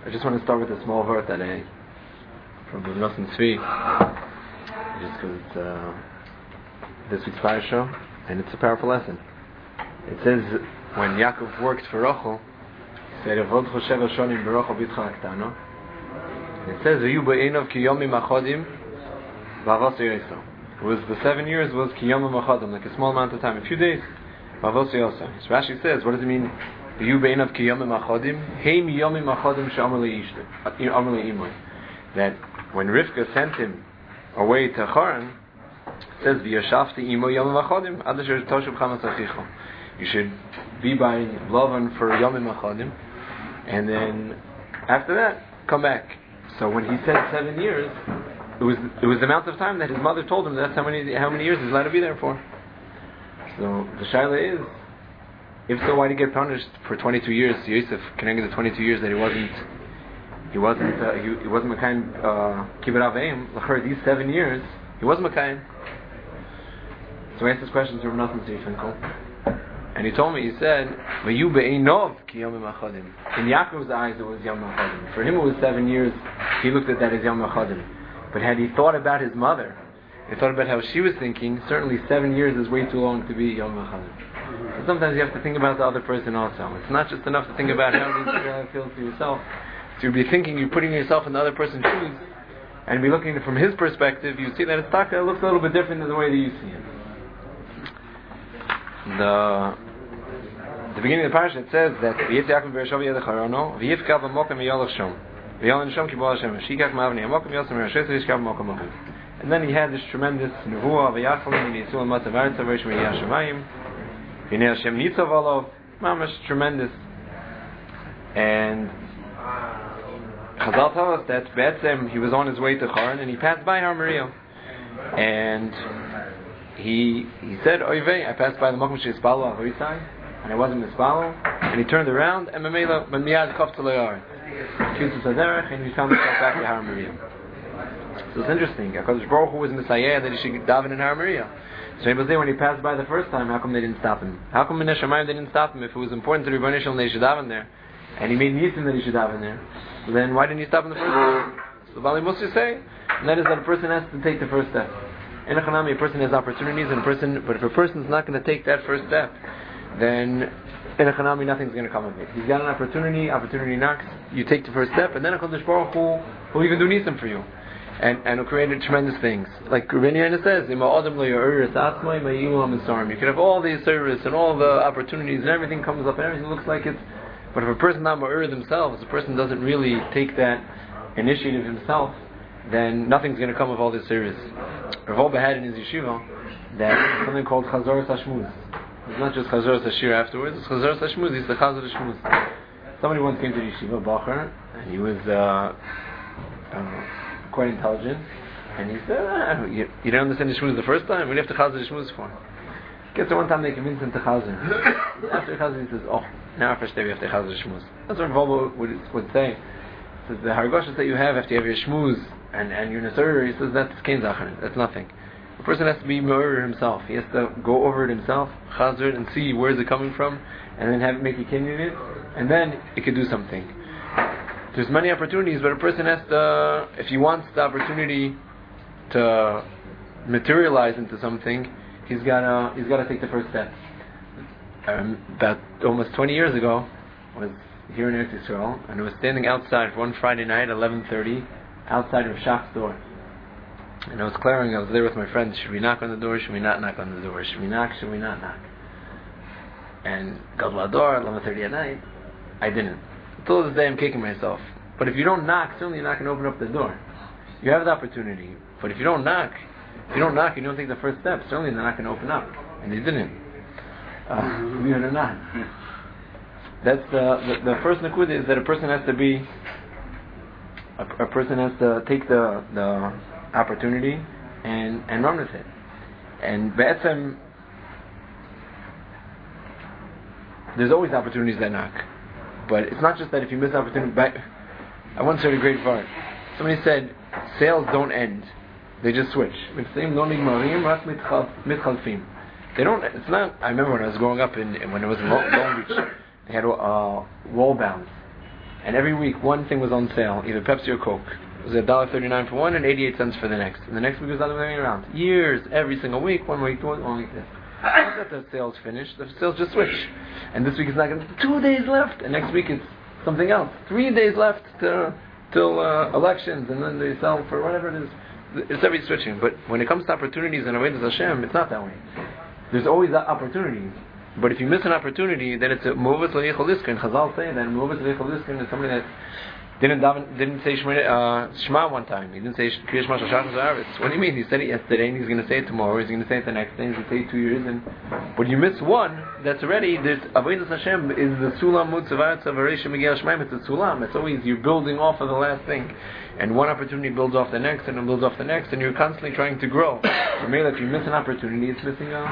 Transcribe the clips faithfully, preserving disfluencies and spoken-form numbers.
I just want to start with a small word that I from the Nosson Tzvi, just because it's uh, this week's parasha, and it's a powerful lesson. It says when Yaakov worked for Rachel, he said, "Avodcho sheva shonim b'Rachel b'itcha haktano." And it says, "V'yu b'einov ki yomim achodim b'avos yoso." It was the seven years was ki yomim achodim, like a small amount of time, a few days. B'avos yoso. So Rashi says, what does it mean? V'yu b'einov ki yomim achodim, heim yomim achodim she'amar le'ishto, amar le'imoy. That when Rivka sent him away to Haran, it says, "V'yashafti imo yomim achodim ad asher toshuv chamas achicho." You should be by Lavan for yomim achodim, and then after that, come back. So when he said seven years, it was it was the amount of time that his mother told him that's how many how many years he's allowed to be there for. So the shaila is, if so, why did he get punished for twenty-two years? Yosef connected the twenty-two years that he wasn't he wasn't uh, he, he wasn't Mekayim Kibbut Aveim. L'chor these seven years he was Mekayim. So I asked this question to Rav Nosson Tzvi, and he told me, he said, "V'yu be'einov ki yomim achodim." In Yaakov's eyes, it was yom achodim. For him, it was seven years. He looked at that as yom achodim. But had he thought about his mother, he thought about how she was thinking, certainly seven years is way too long to be yom achodim. So sometimes you have to think about the other person also. It's not just enough to think about how it feels to yourself. So you'll be thinking, you're putting yourself in the other person's shoes, and be looking from his perspective, you see that it's taka, it looks a little bit different than the way that you see it. The the beginning of the parasha, it says that V'yif Yaakov b'Bershav yedacharano V'yifkav b'mokem v'yolach shom V'yolach shom kibol Hashem Shikach ma'avni amokem yosem v'yashesel yishkav b'mokem mokem. And then he had this tremendous nevuah v'yachol v'yisu al matzav aretz v'yish v'yiyah shamayim v'nei Hashem nitzav alav, mamash tremendous. And Chazal tell us that Be'etzem he was on his way to Haran and he passed by Har Moriah, and he he said, "Oivei, I passed by the Mokum She'Yispalo Avoisai, and I wasn't mispalo," and he turned around and Mamela when Miyad Kofta Le'ar, Kitzur Saderech, and he found himself back at Har Moriah. So it's interesting. Hakadosh Baruch Hu was Messiah that he should daven in Har Moriah. So he was there when he passed by the first time. How come they didn't stop him? How come in Neshamayim they didn't stop him? If it was important to the Rebbeinu Shalom, they should daven there, and he made nisim that he should daven there, then why didn't he stop in the first time? So Bali Musa say, and that is that a person has to take the first step. In a Chanami, a person has opportunities, and a person, but if a person's not going to take that first step, then in a Chanami, nothing's going to come of it. He's got an opportunity, opportunity knocks, you take the first step, and then HaKadosh Baruch Hu will even do nisim for you, and and will create tremendous things. Like Rabbeinu Yonah says, you could have all the service and all the opportunities, and everything comes up, and everything looks like it's, but if a person not ma'ur themselves, a person doesn't really take that initiative himself, then nothing's going to come of all this service. Rav Wolbe had in his yeshiva that something called Chazoras HaShmuz. It's not just Chazoras HaShir afterwards, it's Chazoras HaShmuz, it's the Chazor HaShmuz. Somebody once came to the yeshiva, Bacher, and he was uh, uh, quite intelligent, and he said, ah, you, you didn't understand the Shmuz the first time? What do you have to Chazor HaShmuz for? Guess the one time they convinced him to Chazor. After Chazor, he says, oh, now after Shtei we have to Chazor HaShmuz. That's what Rav Wolbe would, would say. He says, the Hargoshes that you have after you have your Shmuz, and and you're Nasur, he says that's Kein Zacher, that's nothing. A person has to be Ma'ur himself. He has to go over it himself, Chazar it, and see where is it coming from, and then have it make a kin in it, and then it could do something. There's many opportunities, but a person has to, if he wants the opportunity to materialize into something, he's gotta he's gotta take the first step. Um, about almost twenty years ago, I was here in Eretz Yisrael, and I was standing outside one Friday night, eleven thirty. Outside of Shach's door, and I was clearing. I was there with my friends. Should we knock on the door? Should we not knock on the door? Should we knock? Should we not knock? And Gadol Ador, eleven thirty at night, I didn't. Until this day, I'm kicking myself. But if you don't knock, certainly you're not going to open up the door. You have the opportunity, but if you don't knock, if you don't knock, you don't take the first step. Certainly they're not going to open up, and they didn't. Uh, believe it or not, that's the, the the first nakud is that a person has to be. A, a person has to take the the opportunity and, and run with it. And Be'etzem, there's always opportunities that knock. But it's not just that if you miss an opportunity. But I once heard a great part. Somebody said, sales don't end. They just switch. They don't, it's not, I remember when I was growing up in, when it was in Long Beach, they had uh, wall bounds. and every week one thing was on sale, either Pepsi or Coke. It was a dollar thirty-nine for one and eighty-eight cents for the next. And the next week was the other way around. Years, every single week, one week, one, one week this. Not that the sales finished, the sales just switch. And this week it's not going to be two days left, and next week it's something else. Three days left to, till uh, elections, and then they sell for whatever it is. It's every switching. But when it comes to opportunities and Avodas Hashem, it's not that way. There's always opportunities. But if you miss an opportunity, then it's a Movas L'Yichol Iskin. Chazal say that Movas L'Yichol Iskin is somebody that didn't daven, didn't say Shema, uh, Shema one time. He didn't say Kriyash Shema Shachar Zaretz. What do you mean? He said it yesterday, and he's going to say it tomorrow. He's going to say it the next day. He's going to say it two years. And but you miss one, that's already. There's Avodas Hashem is the Sulam Mutzavat Savaresh Miguel Shemaim. It's a Sulam. It's always you're building off of the last thing, and one opportunity builds off the next, and it builds off the next, and you're constantly trying to grow. So maybe if you miss an opportunity, it's missing a.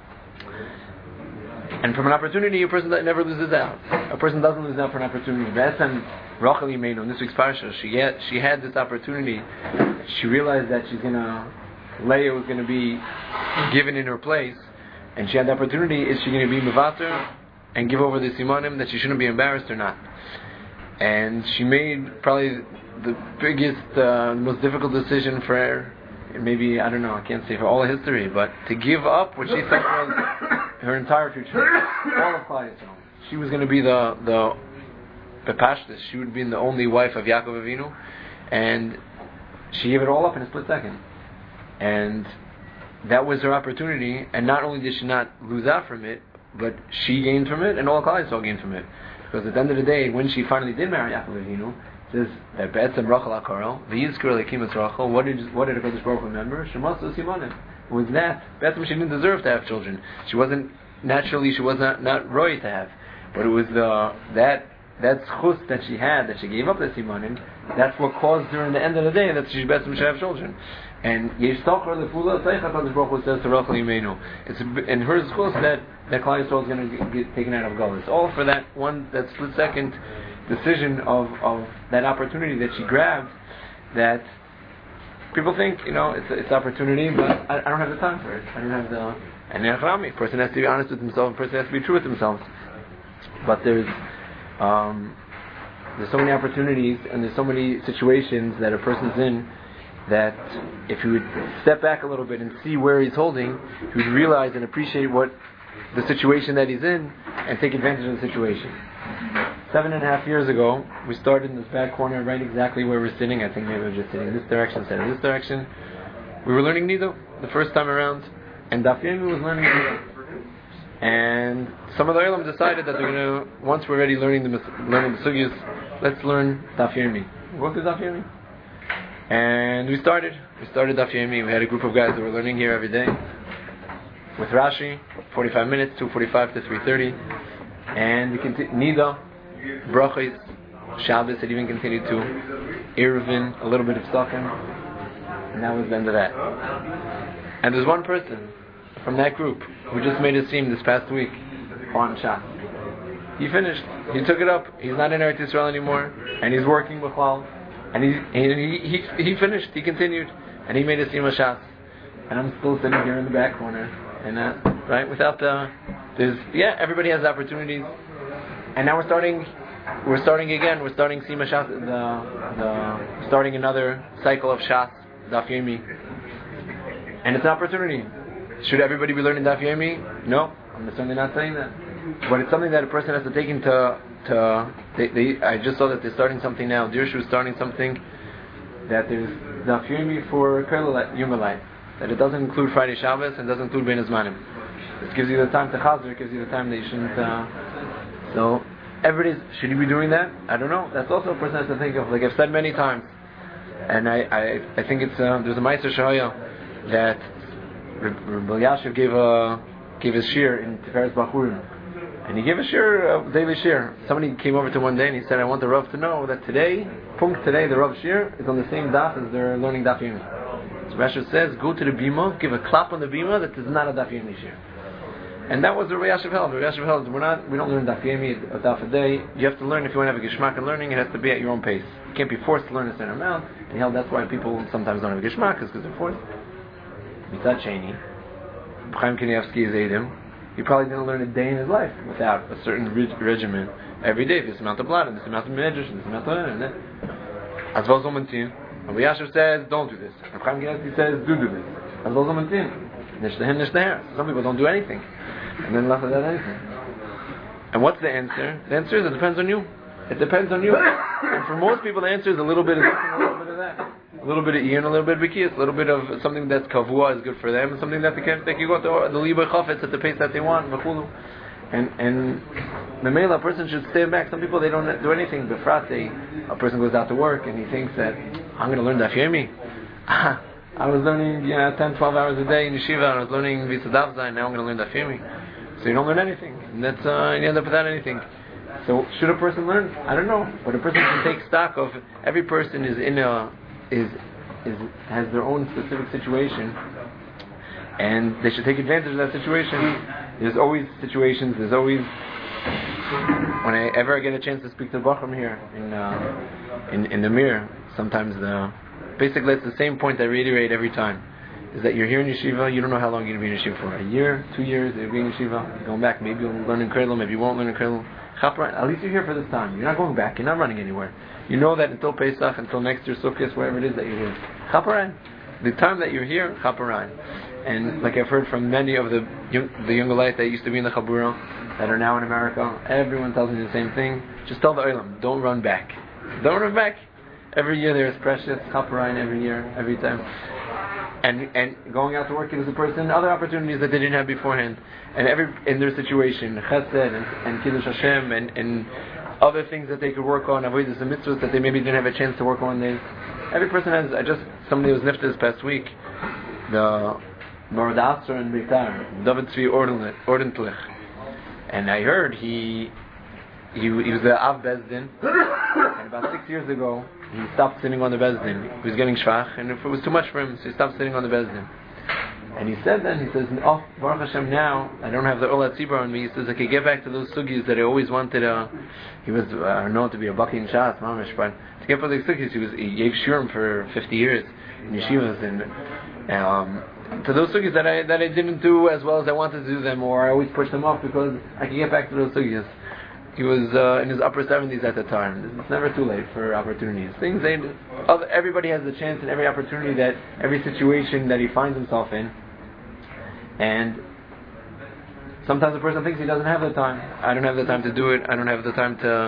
And from an opportunity, a person that never loses out. A person doesn't lose out for an opportunity. Rachel Imeinu, in this week's parsha, she had, she had this opportunity. She realized that she's gonna, Leah was going to be given in her place, and she had the opportunity. Is she going to be mevater and give over the simanim that she shouldn't be embarrassed or not? And she made probably the biggest, uh, most difficult decision for her. Maybe, I don't know, I can't say for all of history, but to give up what she thought was her entire future, all of Klal Yisrael. She was going to be the the Bepashtis. She would be the only wife of Yaakov Avinu, and she gave it all up in a split second. And that was her opportunity. And not only did she not lose out from it, but she gained from it, and all of Klal Yisrael gained from it. Because at the end of the day, when she finally did marry Yaakov Avinu, it says that Be'etzem Rachel HaKarel, V'yizkur Lekim Es Rachel. What did what did HaKadosh Baruch Hu remember? Shemasu Simanim. It was that. Be'etzem she didn't deserve to have children. She wasn't naturally. She was not not roy to have. But it was the that that chus that she had, that she gave up the simanim. That's what caused her in the end of the day that she Be'etzem should have children. And Yeshtalcher Lefula Tzayich HaKadosh Baruch Hu says to Rachel Imeinu. It's in her chus that that Klal Yisrael is going to get taken out of Galus. It's all for that one that split second decision of, of that opportunity that she grabbed, that people think, you know, it's it's opportunity, but I, I don't have the time for it. I don't have the... And a person has to be honest with himself, a person has to be true with themselves. But there's um, there's so many opportunities and there's so many situations that a person's in that if he would step back a little bit and see where he's holding, he would realize and appreciate what the situation that he's in and take advantage of the situation. Seven and a half years ago, we started in this back corner, right exactly where we're sitting. I think maybe we're just sitting in this direction instead of this direction. We were learning Nido the first time around, and Daf Yomi was learning Nido. And some of the Olam decided that they're going to, once we're already learning the learning the sugyas, let's learn Daf Yomi. Go through Daf Yomi. And we started. We started Daf Yomi. We had a group of guys that were learning here every day with Rashi, forty-five minutes, two forty-five to three thirty. And we continued Nida, Brachos, Shabbos, it even continued to Eruvin, a little bit of Sochem, and that was the end of that. And there's one person from that group who just made a seam this past week on Shas. He finished. He took it up. He's not in Eretz Yisrael anymore, and he's working with Klal. And he he he he finished. He continued, and he made a seam of Shas. And I'm still sitting here in the back corner, and uh, right without the. There's yeah, everybody has opportunities, and now we're starting. We're starting again. We're starting Sima Shas, the the starting another cycle of Shas, Daf Yomi, and it's an opportunity. Should everybody be learning Daf Yomi? No, I'm certainly not saying that. But it's something that a person has to take into. To, they, they, I just saw that they're starting something now. Dirshu is starting something that there's Daf Yomi for Yumalite. That it doesn't include Friday Shabbos and doesn't include Ben Azmanim. It gives you the time to chazer. It gives you the time that you shouldn't. Uh, so everybody's should you be doing that? I don't know. That's also a person has to think of. Like I've said many times, and I I, I think it's uh, there's a Meister Shahaya that Rabbi Yashiv gave a gave his shir in Tiferes Bachurim, and he gave a shir, a daily shir. Somebody came over to him one day and he said, I want the Rav to know that today, Punkt today, the Rav shir is on the same daf as they're learning Daf Yomi. So Rashi says, go to the bima, give a clap on the bima that is not a Daf Yomi shir. And that was the Rabbi Yashiv held. Rabbi Yashiv held, we're not, we don't learn Daf Yomi a daf a day. You have to learn if you want to have a geshmak in learning. It has to be at your own pace. You can't be forced to learn a certain amount. And he held that's why people sometimes don't have a geshmak, is because they're forced. Mitzad Sheni, Chaim Kanievsky is Eidim. he probably didn't learn a day in his life without a certain reg- regimen every day. This amount of blood, and this amount of medrash, and this amount of and that. As well as Omantin. Rabbi Yasher says, don't do this. Rabbi Chaim Kanievsky says, do do this. As well as Omantin. Nishtahim, nishtahir. Some people don't do anything. And then left without anything. And what's the answer? The answer is, it depends on you. It depends on you. And for most people, the answer is a little bit of this and a little bit of that. A little bit of Ian, a little bit of Bikiyas, a little bit of something that's Kavua is good for them, and something that they can, they can go to the Liba Chafetz at the pace that they want, and and the male, a person should stay back. Some people, they don't do anything. Befrat, they, a person goes out to work and he thinks that, I'm going to learn Daf Yomi. I was learning you know, ten, twelve hours a day in yeshiva, I was learning Visadavza, and now I'm going to learn Daf Yomi. So you don't learn anything. And that's, uh, you end up without anything. So should a person learn? I don't know. But a person can take stock of, every person is in a, is, is, has their own specific situation, and they should take advantage of that situation. There's always situations, there's always, when I ever get a chance to speak to Bachram here, in, uh, in, in the mirror, sometimes the, basically it's the same point I reiterate every time, is that you're here in yeshiva, you don't know how long you're going to be in yeshiva for. A year, two years, you're being in yeshiva, you're going back, maybe you'll learn in Krelel, maybe you won't learn in Krelel. At least you're here for this time. You're not going back, you're not running anywhere. You know that until Pesach, until next year, Sukkot, wherever it is that you're here. Chaparan. The time that you're here, Chaparan. And like I've heard from many of the the younger light that used to be in the Chabura, that are now in America, everyone tells me the same thing. Just tell the Olam, don't run back. Don't run back. Every year there is precious Chaparan, every year, every time. And and going out to work gives a person other opportunities that they didn't have beforehand. And every in their situation, Chesed and, and Kiddush Hashem and, and other things that they could work on, avoidance and mitzvahs that they maybe didn't have a chance to work on. They, every person has. I just somebody was nifted this past week. The Morad Asr in Beitar, David Tzvi Ordentlich, and I heard he he he was the Av Bezdin, and about six years ago he stopped sitting on the Bezdin. He was getting shvach, and it was too much for him, so he stopped sitting on the Bezdin. And he said then, he says, oh, Baruch Hashem, now I don't have the Olat Tzibur on me. He says, I can get back to those sugis that I always wanted. Uh, he was uh, known to be a Baki in Shas, Mamish, but to get for the sugis, he was he gave shurim for fifty years in yeshivas, and um, to those sugis that I that I didn't do as well as I wanted to do them, or I always pushed them off because I could get back to those sugis. He was uh, in his upper seventies at the time. It's never too late for opportunities. Things they, everybody has the chance in every opportunity, that every situation that he finds himself in. And sometimes a person thinks he doesn't have the time. I don't have the time to do it. I don't have the time to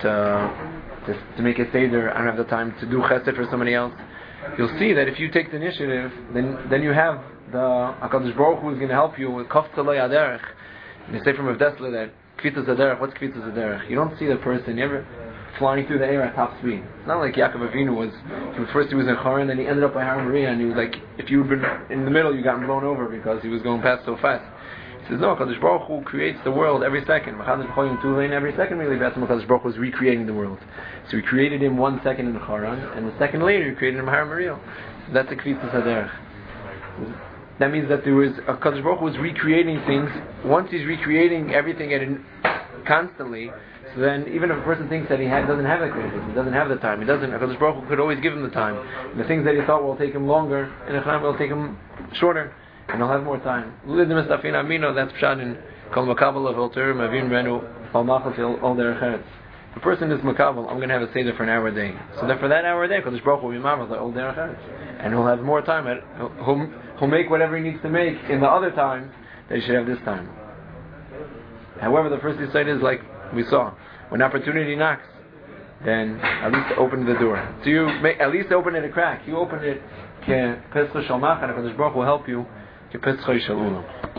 to to, to make a seder. I don't have the time to do chesed for somebody else. You'll see that if you take the initiative, then then you have the HaKadosh Baruch Hu is going to help you with Kaf Tzalei Aderech. And you say from Rav Dessler that Kvitas Aderech. What's Kvitas Aderech? You don't see the person ever flying through the air at top speed. It's not like Yaakov Avinu was. First he was in Haran, then he ended up by Har Maria, and he was like, if you had been in the middle, you got blown over because he was going past so fast. He says, no, Kadosh Baruch Hu creates the world every second. Every second, really, Kadosh Baruch Hu was recreating the world. So he created him one second in Haran, and the second later he created him Har Maria. So that's a Kvitas Aderech. That means that there was a Kadosh Baruch Hu was recreating things. Once he's recreating everything at an, constantly. So then, even if a person thinks that he ha- doesn't have that creativity, he doesn't have the time, he doesn't, HaKadosh Baruch Hu could always give him the time. And the things that he thought will take him longer, in a time will take him shorter, and he'll have more time. That's Pshat in Kol Makabel of Alter, Mavin Renu, Al Machafil, Al Derech Eretz. If a person is Makabel, I'm going to have a Seder for an hour a day. So then for that hour a day, HaKadosh Baruch Hu will be Mavel, Al Derech Eretz. And he'll have more time, at, he'll, he'll make whatever he needs to make in the other time that he should have this time. However, the first insight is like we saw, when opportunity knocks, then at least open the door. So you make, at least open it a crack. You open it, ke Pesach Shalmach, and HaKadosh Baruch Hu will help you, ke Pesach Shalom.